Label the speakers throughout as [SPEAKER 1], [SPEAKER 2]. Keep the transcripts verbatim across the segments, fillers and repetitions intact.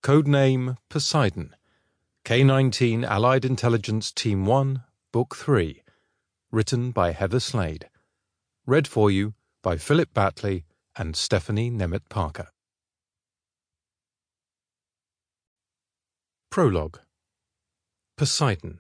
[SPEAKER 1] Codename Poseidon. K nineteen Allied Intelligence Team one, Book three. Written by Heather Slade. Read for you by Philip Batley and Stephanie Nemeth Parker. Prologue. Poseidon.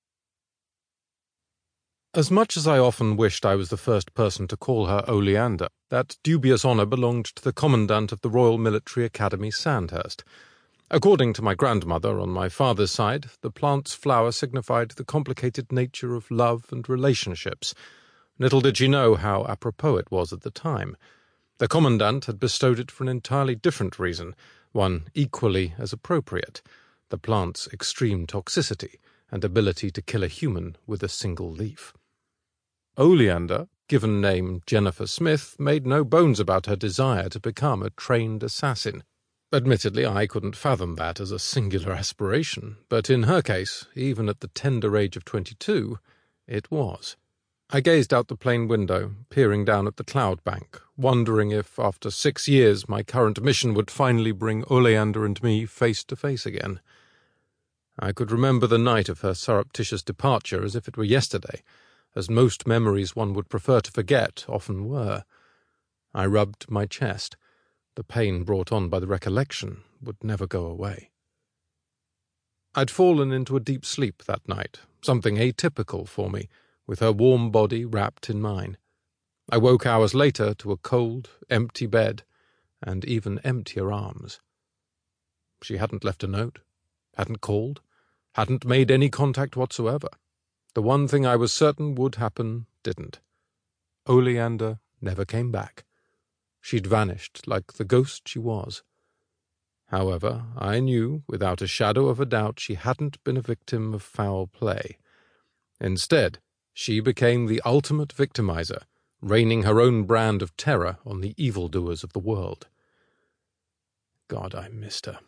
[SPEAKER 1] As much as I often wished I was the first person to call her Oleander, that dubious honour belonged to the Commandant of the Royal Military Academy, Sandhurst. According to my grandmother on my father's side, the plant's flower signified the complicated nature of love and relationships. Little did she know how apropos it was at the time. The Commandant had bestowed it for an entirely different reason, one equally as appropriate: the plant's extreme toxicity and ability to kill a human with a single leaf. Oleander, given name Jennifer Smith, made no bones about her desire to become a trained assassin. Admittedly, I couldn't fathom that as a singular aspiration, but in her case, even at the tender age of twenty-two, it was. I gazed out the plane window, peering down at the cloud bank, wondering if, after six years, my current mission would finally bring Oleander and me face to face again. I could remember the night of her surreptitious departure as if it were yesterday, as most memories one would prefer to forget often were. I rubbed my chest. The pain brought on by the recollection would never go away. I'd fallen into a deep sleep that night, something atypical for me, with her warm body wrapped in mine. I woke hours later to a cold, empty bed, and even emptier arms. She hadn't left a note, hadn't called, hadn't made any contact whatsoever. The one thing I was certain would happen didn't. Oleander never came back. She'd vanished like the ghost she was. However, I knew, without a shadow of a doubt, she hadn't been a victim of foul play. Instead, she became the ultimate victimizer, raining her own brand of terror on the evildoers of the world. God, I missed her.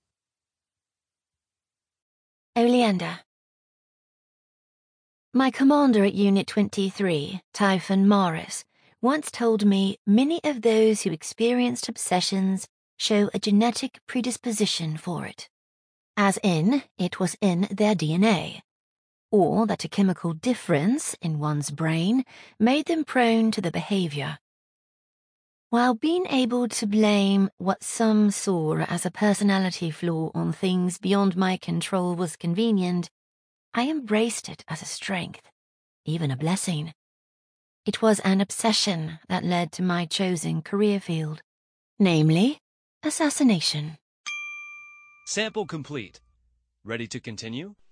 [SPEAKER 2] Oleander. My commander at Unit twenty-three, Typhon Morris, once told me many of those who experienced obsessions show a genetic predisposition for it, as in it was in their D N A, or that a chemical difference in one's brain made them prone to the behavior. While being able to blame what some saw as a personality flaw on things beyond my control was convenient, I embraced it as a strength, even a blessing. It was an obsession that led to my chosen career field, namely, assassination.
[SPEAKER 3] Sample complete. Ready to continue?